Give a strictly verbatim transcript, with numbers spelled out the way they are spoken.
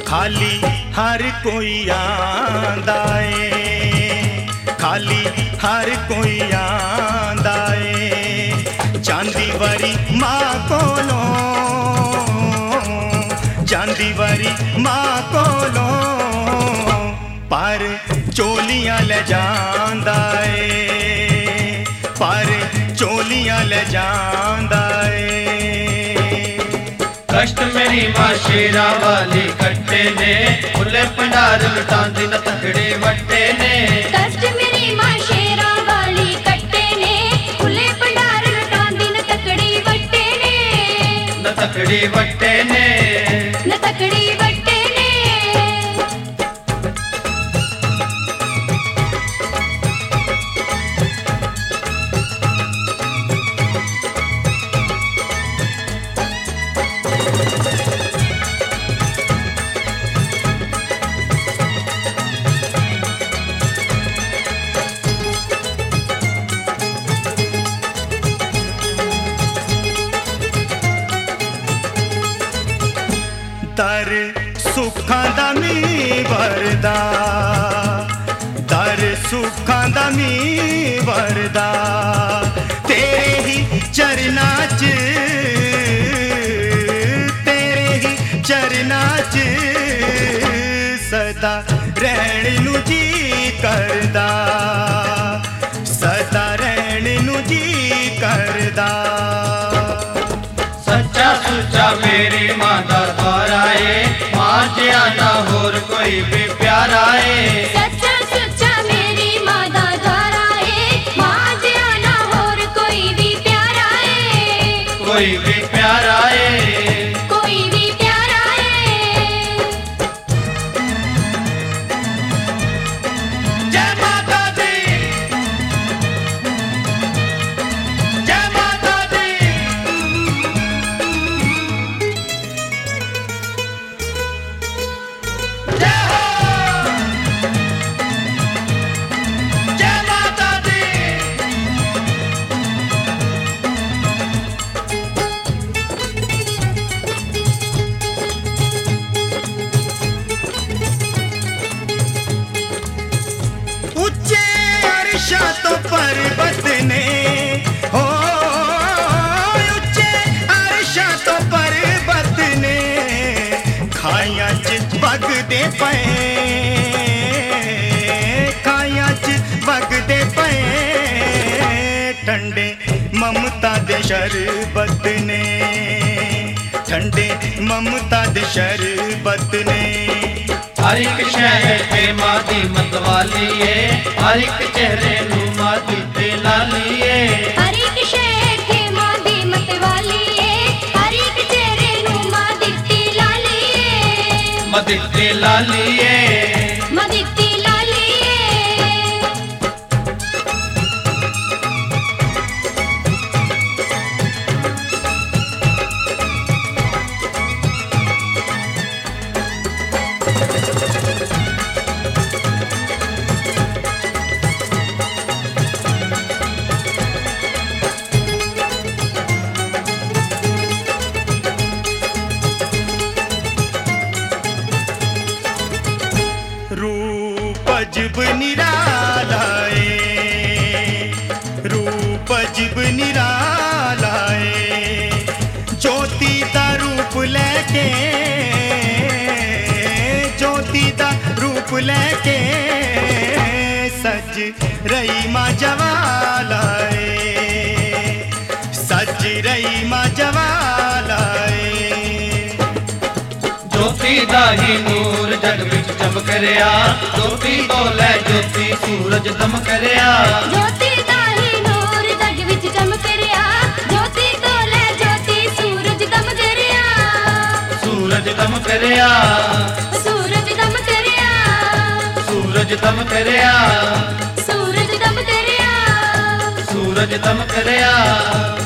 खाली हर कोई आंदा है, खाली हर कोई आंदा है। चांदी वारी मां कोलों, चांदी वारी मां कोलों पर चोलियां ले जांदा है, पर चोलियां ले जांदा है। कष्ट मेरी मां शेरा वाली कट्टे ने, खुले भंडार लुटांदी न तकड़े वट्टे ने। कष्ट मेरी मां शेरा वाली कट्टे ने, खुले भंडार लुटांदी न तकड़ी वट्टे ने, न तकड़ी वट्टे ने, न तकड़ी वट्टे ने। दर सुखां दा मीं वरदा, दर सुखां दा मीं वरदा, तेरे ही चरना च, तेरे ही चरना च सदा रहण नू जी करदा, सदा रहण नू जी करदा। सच्चा सुच्चा मेरी मां दा द्वारा है, मां जिया ना होर कोई भी प्यारा है। सच्चा सुच्चा मेरी मां दा द्वारा है, मां जिया ना होर कोई भी प्यारा है, कोई भी प्यारा है, कोई भी प्यारा है। जय माता दी, जय माता दी। जय हो, जय माता दी। ऊंचे अर्शा तो पर्वत ने, हो ऊंचे अर्शा तो पर्वत ने, खाइयां च वगदे पए, खाइयां च वगदे पए, ठंडे ममता दे शरबत ने, ठंडे ममता दे शरबत ने। हर एक शहर पे मां दी मतवाली है, हर एक चेहरे नू मां दी लाली है। हर एक शहर के मां दी मतवाली है, हर एक चेहरे नू मां दित्ती लाली है, मां दी लाली है। मां दित्ती लाली है। रूप अजब निराला है, रूप अजब निराला है, ज्योति दा रूप लेके, ज्योति दा रूप लेके सज रही मां जवाला है, सज रही मां जवाला है। ज्योति दा ही नूर जग विच चमक रिया, ज्योति तो लै ज्योति सूरज दमक रिया। ज्योति दा ही नूर जग विच चमक रिया, ज्योति तो लै ज्योति सूरज दमक रिया, सूरज दमक रिया, सूरज दमक रिया, सूरज दमक रिया, सूरज दमक रिया, सूरज दमक रिया।